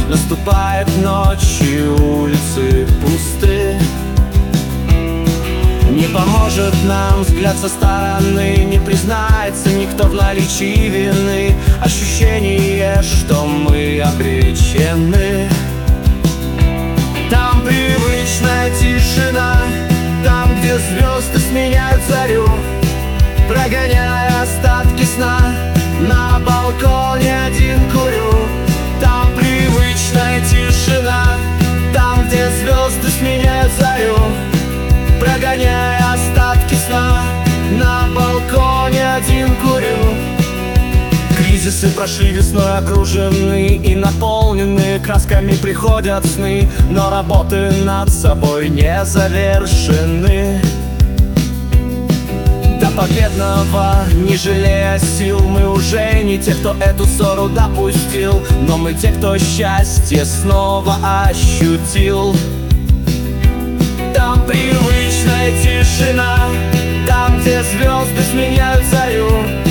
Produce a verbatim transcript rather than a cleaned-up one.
Наступает ночь, и улицы пусты. Не поможет нам взгляд со стороны, не признается никто в наличии вины. Ощущение, что мы обречены. Там привычная тишина, там, где звезды сменяют зарю, прогоняя остатки сна. На балконе один курю. Там привычная тишина, там, где звезды сменяют зарю, прогоняя остатки сна. На балконе один курю. Кризисы прошли весной, окружены и наполнены красками приходят сны, но работы над собой не завершены. До победного, не жалея сил, мы уже не те, кто эту ссору допустил, но мы те, кто счастье снова ощутил. Там привычная тишина, там, где звезды сменяют зарю,